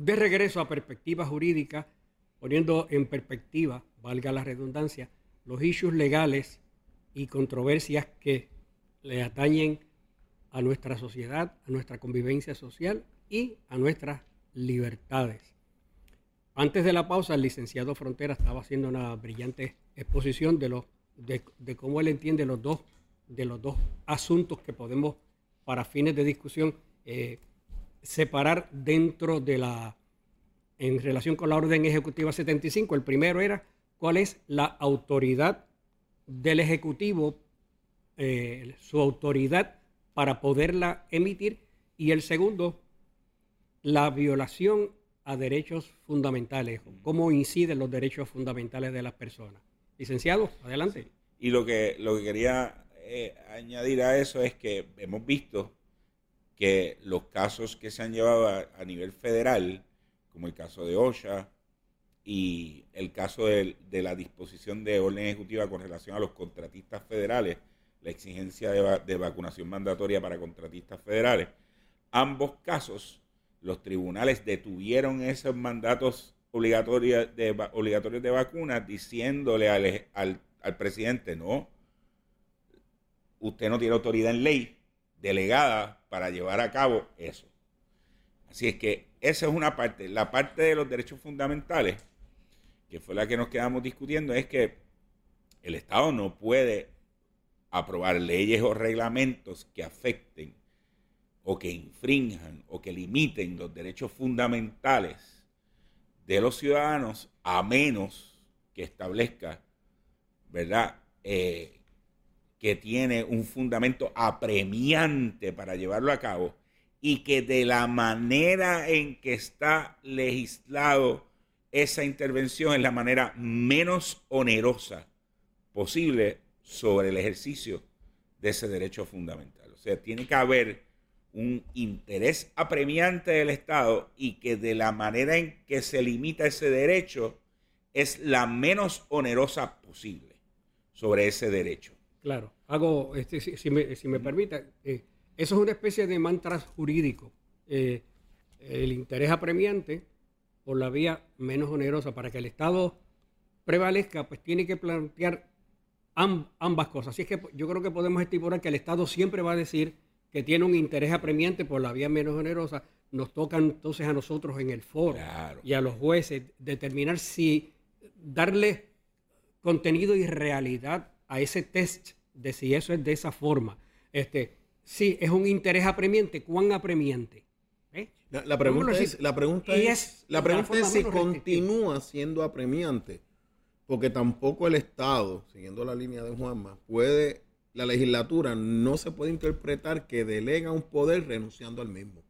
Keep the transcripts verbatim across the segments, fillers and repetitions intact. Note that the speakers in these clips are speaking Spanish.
de regreso a perspectiva jurídica, poniendo en perspectiva, valga la redundancia, los issues legales y controversias que le atañen a nuestra sociedad, a nuestra convivencia social y a nuestras libertades. Antes de la pausa, el licenciado Frontera estaba haciendo una brillante exposición de, los, de, de cómo él entiende los dos, de los dos asuntos que podemos, para fines de discusión, eh, separar dentro de la, en relación con la orden ejecutiva setenta y cinco. El primero era cuál es la autoridad del Ejecutivo, eh, su autoridad para poderla emitir, y el segundo, la violación a derechos fundamentales, cómo inciden los derechos fundamentales de las personas. Licenciado, adelante. Y lo que, lo que quería eh, añadir a eso es que hemos visto que los casos que se han llevado a, a nivel federal, como el caso de OSHA y el caso de, de la disposición de orden ejecutiva con relación a los contratistas federales, la exigencia de, va, de vacunación mandatoria para contratistas federales, ambos casos los tribunales detuvieron esos mandatos obligatorios de, obligatorios de vacunas diciéndole al, al, al presidente, no, usted no tiene autoridad en ley delegada para llevar a cabo eso. Así es que esa es una parte. La parte de los derechos fundamentales, que fue la que nos quedamos discutiendo, es que el Estado no puede aprobar leyes o reglamentos que afecten o que infrinjan o que limiten los derechos fundamentales de los ciudadanos, a menos que establezca, ¿verdad?, eh, que tiene un fundamento apremiante para llevarlo a cabo y que de la manera en que está legislado esa intervención es la manera menos onerosa posible sobre el ejercicio de ese derecho fundamental. O sea, tiene que haber un interés apremiante del Estado y que de la manera en que se limita ese derecho es la menos onerosa posible sobre ese derecho. Claro, hago, este, si, si, me, si me permite, eh, eso es una especie de mantra jurídico. Eh, el interés apremiante por la vía menos onerosa, para que el Estado prevalezca, pues tiene que plantear amb, ambas cosas. Así es que yo creo que podemos estipular que el Estado siempre va a decir que tiene un interés apremiante por la vía menos onerosa. Nos toca entonces a nosotros en el foro, claro, y a los jueces determinar si darle contenido y realidad a ese test de si eso es de esa forma. Este, si es un interés apremiante, ¿cuán apremiante? ¿Eh? La, la pregunta es, la pregunta es, es, la pregunta es si continúa siendo apremiante, porque tampoco el Estado, siguiendo la línea de Juanma, puede, la legislatura no se puede interpretar que delega un poder renunciando al mismo.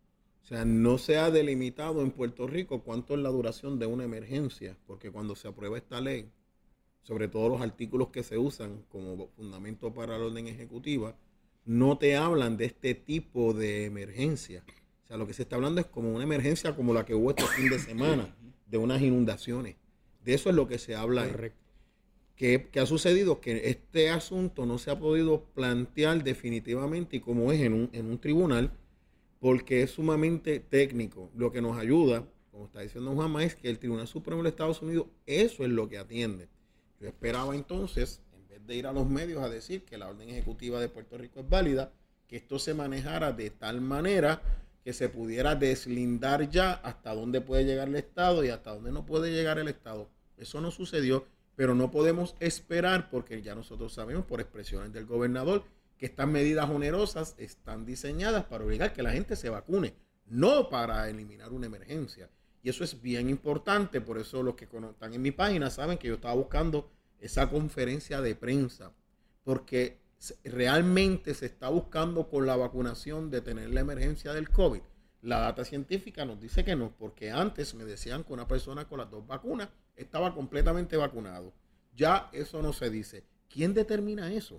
O sea, no se ha delimitado en Puerto Rico cuánto es la duración de una emergencia, porque cuando se aprueba esta ley, sobre todo los artículos que se usan como fundamento para la orden ejecutiva, no te hablan de este tipo de emergencia. O sea, lo que se está hablando es como una emergencia como la que hubo este fin de semana, de unas inundaciones. De eso es lo que se habla. Correcto. ¿Qué, qué ha sucedido? Que este asunto no se ha podido plantear definitivamente y como es en un, en un tribunal, porque es sumamente técnico. Lo que nos ayuda, como está diciendo Juanma, es que el Tribunal Supremo de los Estados Unidos, eso es lo que atiende. Yo esperaba entonces, en vez de ir a los medios a decir que la orden ejecutiva de Puerto Rico es válida, que esto se manejara de tal manera que se pudiera deslindar ya hasta dónde puede llegar el Estado y hasta dónde no puede llegar el Estado. Eso no sucedió, pero no podemos esperar, porque ya nosotros sabemos por expresiones del gobernador que estas medidas onerosas están diseñadas para obligar que la gente se vacune, no para eliminar una emergencia. Y eso es bien importante, por eso los que están en mi página saben que yo estaba buscando esa conferencia de prensa, porque realmente se está buscando con la vacunación detener la emergencia del COVID. La data científica nos dice que no, porque antes me decían que una persona con las dos vacunas estaba completamente vacunado. Ya eso no se dice. ¿Quién determina eso?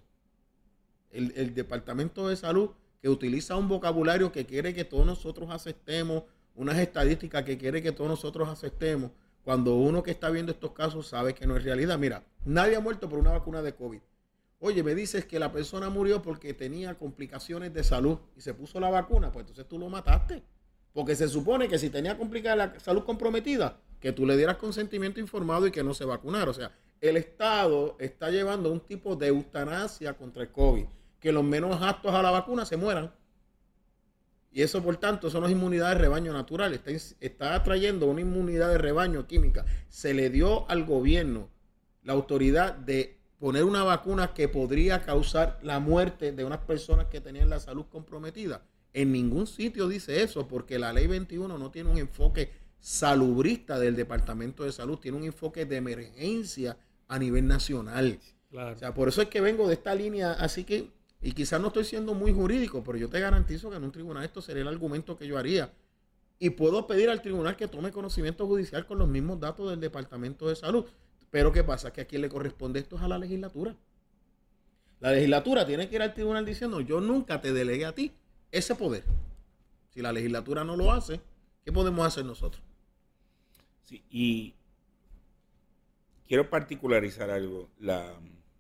El, el Departamento de Salud, que utiliza un vocabulario que quiere que todos nosotros aceptemos, unas estadísticas que quiere que todos nosotros aceptemos, cuando uno que está viendo estos casos sabe que no es realidad. Mira, nadie ha muerto por una vacuna de COVID. Oye, me dices que la persona murió porque tenía complicaciones de salud y se puso la vacuna, pues entonces tú lo mataste. Porque se supone que si tenía complicada la salud comprometida, que tú le dieras consentimiento informado y que no se vacunara. O sea, el Estado está llevando un tipo de eutanasia contra el COVID, que los menos aptos a la vacuna se mueran. Y eso, por tanto, eso no es inmunidad de rebaño natural, está, está trayendo una inmunidad de rebaño química. Se le dio al gobierno la autoridad de poner una vacuna que podría causar la muerte de unas personas que tenían la salud comprometida. En ningún sitio dice eso, porque la ley veintiuno no tiene un enfoque salubrista del Departamento de Salud, tiene un enfoque de emergencia a nivel nacional. Claro. O sea, por eso es que vengo de esta línea, así que, y quizás no estoy siendo muy jurídico, pero yo te garantizo que en un tribunal esto sería el argumento que yo haría. Y puedo pedir al tribunal que tome conocimiento judicial con los mismos datos del Departamento de Salud. Pero ¿qué pasa? Que a quien le corresponde esto es a la legislatura. La legislatura tiene que ir al tribunal diciendo, yo nunca te delegué a ti ese poder. Si la legislatura no lo hace, ¿qué podemos hacer nosotros? Sí, y quiero particularizar algo. La,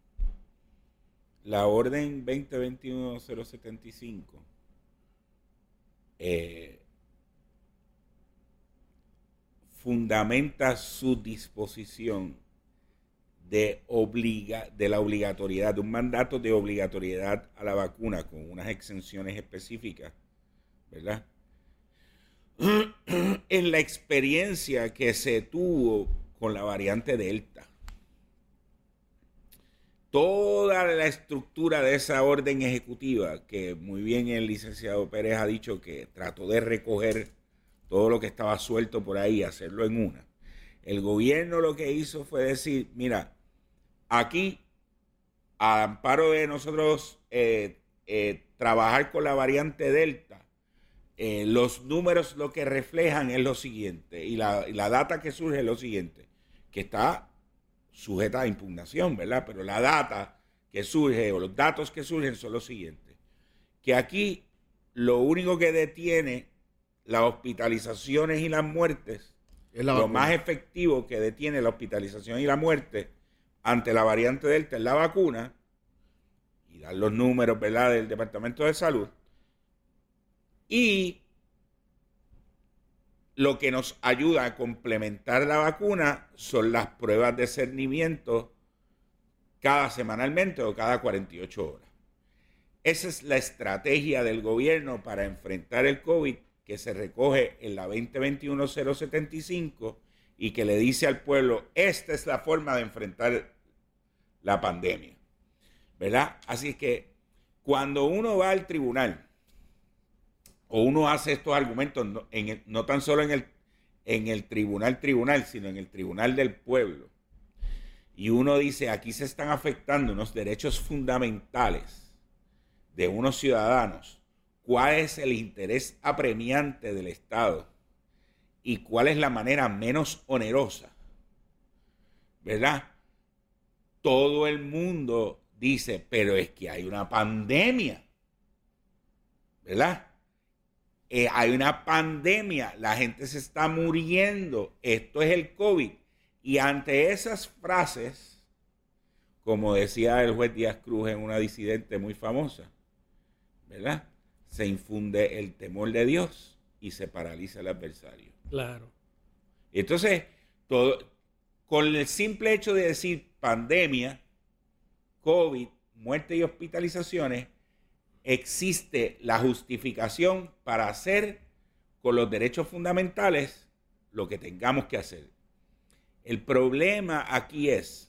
la orden veinte veintiuno cero setenta y cinco eh, fundamenta su disposición de, obliga, de la obligatoriedad, de un mandato de obligatoriedad a la vacuna con unas exenciones específicas, ¿verdad? En la experiencia que se tuvo con la variante Delta. Toda la estructura de esa orden ejecutiva, que muy bien el licenciado Pérez ha dicho que trató de recoger todo lo que estaba suelto por ahí, hacerlo en una. El gobierno lo que hizo fue decir, mira, aquí, al amparo de nosotros eh, eh, trabajar con la variante Delta, Eh, los números lo que reflejan es lo siguiente, y la, y la data que surge es lo siguiente, que está sujeta a impugnación, ¿verdad? Pero la data que surge, o los datos que surgen son los siguientes, que aquí lo único que detiene las hospitalizaciones y las muertes, es la lo vacuna. Más efectivo que detiene la hospitalización y la muerte ante la variante Delta es la vacuna, y dan los números, ¿verdad?, del Departamento de Salud. Y lo que nos ayuda a complementar la vacuna son las pruebas de cernimiento cada semanalmente o cada cuarenta y ocho horas. Esa es la estrategia del gobierno para enfrentar el COVID que se recoge en la veinte veintiuno cero setenta y cinco y que le dice al pueblo, esta es la forma de enfrentar la pandemia, ¿verdad? Así que cuando uno va al tribunal o uno hace estos argumentos, no, en el, no tan solo en el, en el tribunal tribunal, sino en el tribunal del pueblo, y uno dice, aquí se están afectando unos derechos fundamentales de unos ciudadanos, ¿cuál es el interés apremiante del Estado? ¿Y cuál es la manera menos onerosa? ¿Verdad? Todo el mundo dice, pero es que hay una pandemia, ¿verdad? Eh, hay una pandemia, la gente se está muriendo, esto es el COVID. Y ante esas frases, como decía el juez Díaz Cruz en una disidente muy famosa, ¿verdad?, se infunde el temor de Dios y se paraliza el adversario. Claro. Entonces, todo, con el simple hecho de decir pandemia, COVID, muerte y hospitalizaciones, existe la justificación para hacer con los derechos fundamentales lo que tengamos que hacer. El problema aquí es,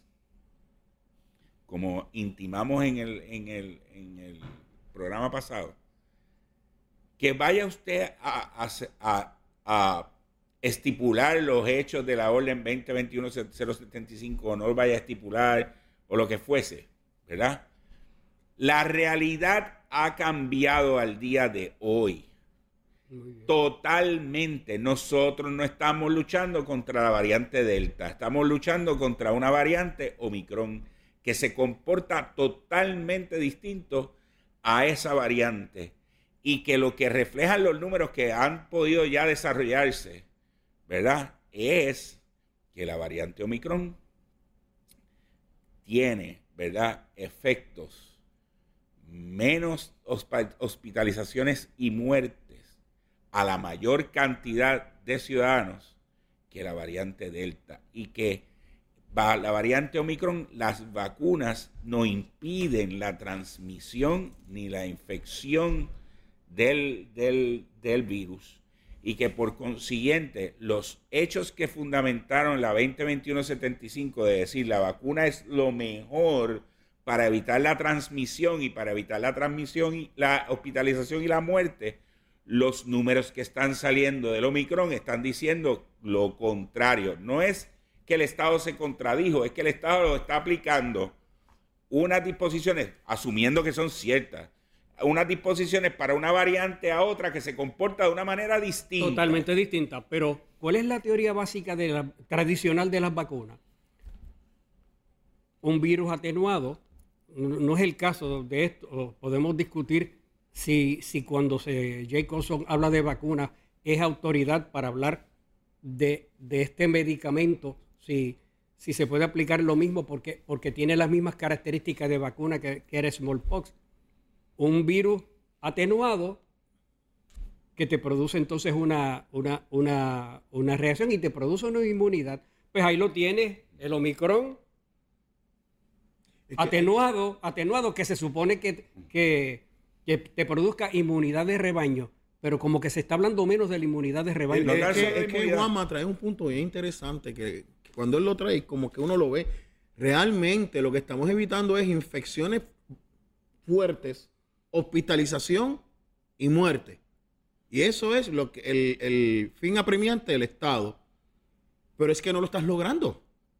como intimamos en el, en el, en el programa pasado, que vaya usted a, a, a, a estipular los hechos de la orden veinte veintiuno cero setenta y cinco o no vaya a estipular o lo que fuese, ¿verdad? La realidad ha cambiado al día de hoy. Totalmente. Nosotros no estamos luchando contra la variante Delta, estamos luchando contra una variante Omicron que se comporta totalmente distinto a esa variante y que lo que reflejan los números que han podido ya desarrollarse, ¿verdad?, es que la variante Omicron tiene, ¿verdad?, efectos, menos hospitalizaciones y muertes a la mayor cantidad de ciudadanos que la variante Delta, y que la variante Omicron, las vacunas no impiden la transmisión ni la infección del, del, del virus, y que por consiguiente los hechos que fundamentaron la veinte veintiuno setenta y cinco de decir la vacuna es lo mejor para evitar la transmisión y para evitar la transmisión y la hospitalización y la muerte, los números que están saliendo del Omicron están diciendo lo contrario. No es que el Estado se contradijo, es que el Estado lo está aplicando unas disposiciones, asumiendo que son ciertas, unas disposiciones para una variante a otra que se comporta de una manera distinta. Totalmente distinta. Pero, ¿cuál es la teoría básica de la, tradicional de las vacunas? Un virus atenuado, no es el caso de esto, podemos discutir si, si cuando se, Jacobson habla de vacunas es autoridad para hablar de, de este medicamento, si, si se puede aplicar lo mismo porque, porque tiene las mismas características de vacuna que, que era smallpox. Un virus atenuado que te produce entonces una, una, una, una reacción y te produce una inmunidad. Pues ahí lo tienes, el Omicron es que, atenuado, atenuado, que se supone que, que, que te produzca inmunidad de rebaño, pero como que se está hablando menos de la inmunidad de rebaño. Es, es que, es que Juanma trae un punto bien interesante que, que cuando él lo trae, como que uno lo ve, realmente lo que estamos evitando es infecciones fuertes, hospitalización y muerte. Y eso es lo que el, el fin apremiante del Estado. Pero es que no lo estás logrando.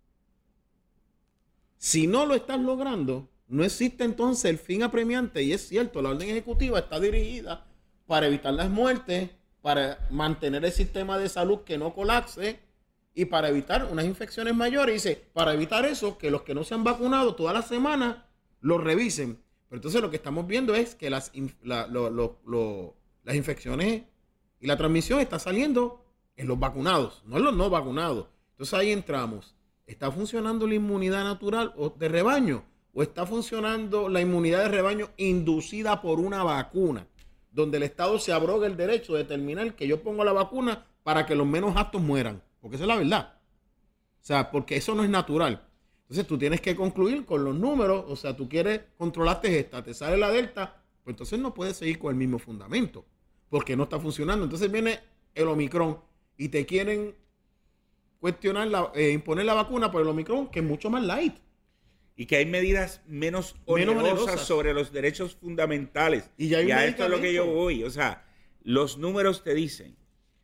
Si no lo estás logrando, no existe entonces el fin apremiante. Y es cierto, la orden ejecutiva está dirigida para evitar las muertes, para mantener el sistema de salud que no colapse y para evitar unas infecciones mayores. Dice, para evitar eso, que los que no se han vacunado todas las semanas los revisen. Pero entonces lo que estamos viendo es que las, la, lo, lo, lo, las infecciones y la transmisión está saliendo en los vacunados, no en los no vacunados. Entonces ahí entramos. ¿Está funcionando la inmunidad natural o de rebaño? ¿O está funcionando la inmunidad de rebaño inducida por una vacuna? Donde el Estado se abroga el derecho de determinar que yo pongo la vacuna para que los menos aptos mueran. Porque esa es la verdad. O sea, porque eso no es natural. Entonces tú tienes que concluir con los números, o sea, tú quieres, controlarte esta, te sale la Delta, pues entonces no puedes seguir con el mismo fundamento, porque no está funcionando. Entonces viene el Omicron y te quieren cuestionar, la, eh, imponer la vacuna por el Omicron, que es mucho más light. Y que hay medidas menos onerosas, menos onerosas. sobre los derechos fundamentales. Y, ya hay y a esto es lo que yo voy. O sea, los números te dicen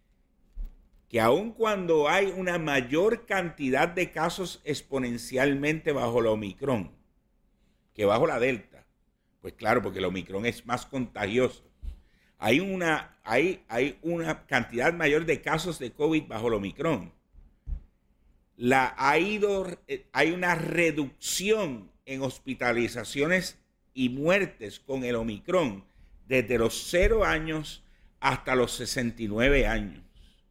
que aun cuando hay una mayor cantidad de casos exponencialmente bajo la Omicron que bajo la Delta, pues claro, porque el Omicron es más contagioso, hay una, hay, hay una cantidad mayor de casos de COVID bajo el Omicron. La, ha ido, hay una reducción en hospitalizaciones y muertes con el Omicron desde los cero años hasta los sesenta y nueve años.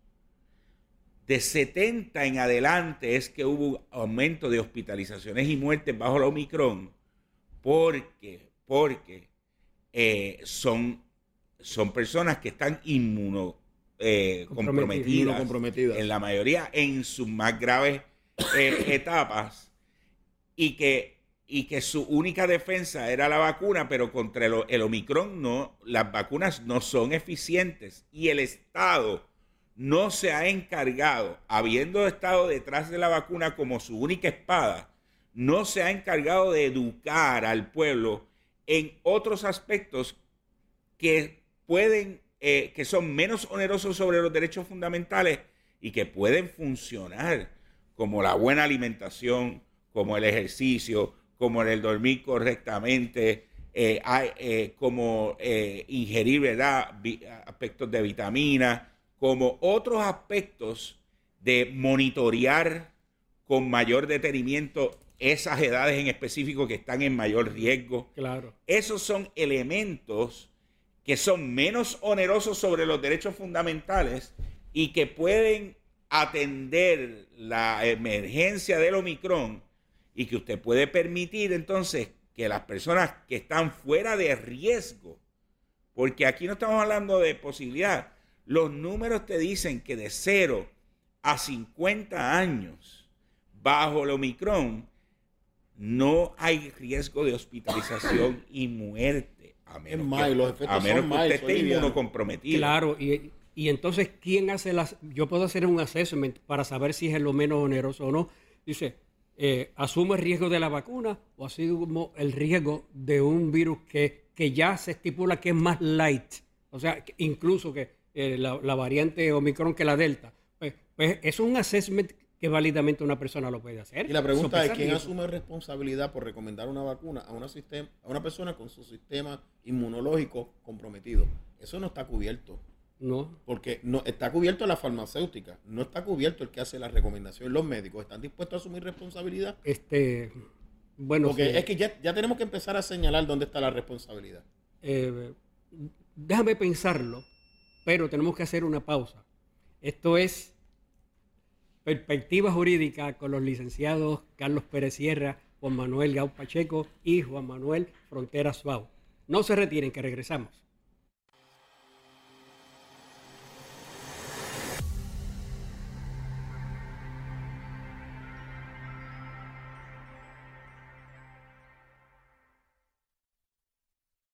De setenta en adelante es que hubo aumento de hospitalizaciones y muertes bajo la Omicron porque, porque eh, son, son personas que están inmuno, eh, comprometidas, comprometidas en la mayoría en sus más graves eh, etapas y que, y que su única defensa era la vacuna, pero contra el, el Omicron no, las vacunas no son eficientes y el Estado no se ha encargado, habiendo estado detrás de la vacuna como su única espada, no se ha encargado de educar al pueblo en otros aspectos que pueden, eh, que son menos onerosos sobre los derechos fundamentales y que pueden funcionar, como la buena alimentación, como el ejercicio, como el dormir correctamente, eh, eh, como eh, ingerir, ¿verdad?, aspectos de vitaminas, como otros aspectos de monitorear con mayor detenimiento esas edades en específico que están en mayor riesgo. Claro. Esos son elementos que son menos onerosos sobre los derechos fundamentales y que pueden atender la emergencia del Omicron y que usted puede permitir entonces que las personas que están fuera de riesgo, porque aquí no estamos hablando de posibilidad, Los números te dicen que de cero a cincuenta años bajo el Omicron no hay riesgo de hospitalización y muerte. A menos, más, que, los efectos a menos son que usted más, esté inmunocomprometido. Claro, y, y entonces, ¿quién hace las...? Yo puedo hacer un assessment para saber si es lo menos oneroso o no. Dice, eh, ¿asumo el riesgo de la vacuna o asumo el riesgo de un virus que, que ya se estipula que es más light? O sea, que incluso que eh, la, la variante Omicron que la Delta. Pues, pues es un assessment que válidamente una persona lo puede hacer. Y la pregunta es, ¿quién asume responsabilidad por recomendar una vacuna a una, sistema, a una persona con su sistema inmunológico comprometido? Eso no está cubierto. No. Porque no está cubierto la farmacéutica, no está cubierto el que hace la recomendación. Los médicos están dispuestos a asumir responsabilidad. Este, bueno, Porque sí. es que ya, ya tenemos que empezar a señalar dónde está la responsabilidad. Eh, déjame pensarlo, pero tenemos que hacer una pausa. Esto es Perspectiva Jurídica con los licenciados Carlos Pérez Sierra, Juan Manuel Gau Pacheco y Juan Manuel Fronteras Bau. No se retiren, que regresamos.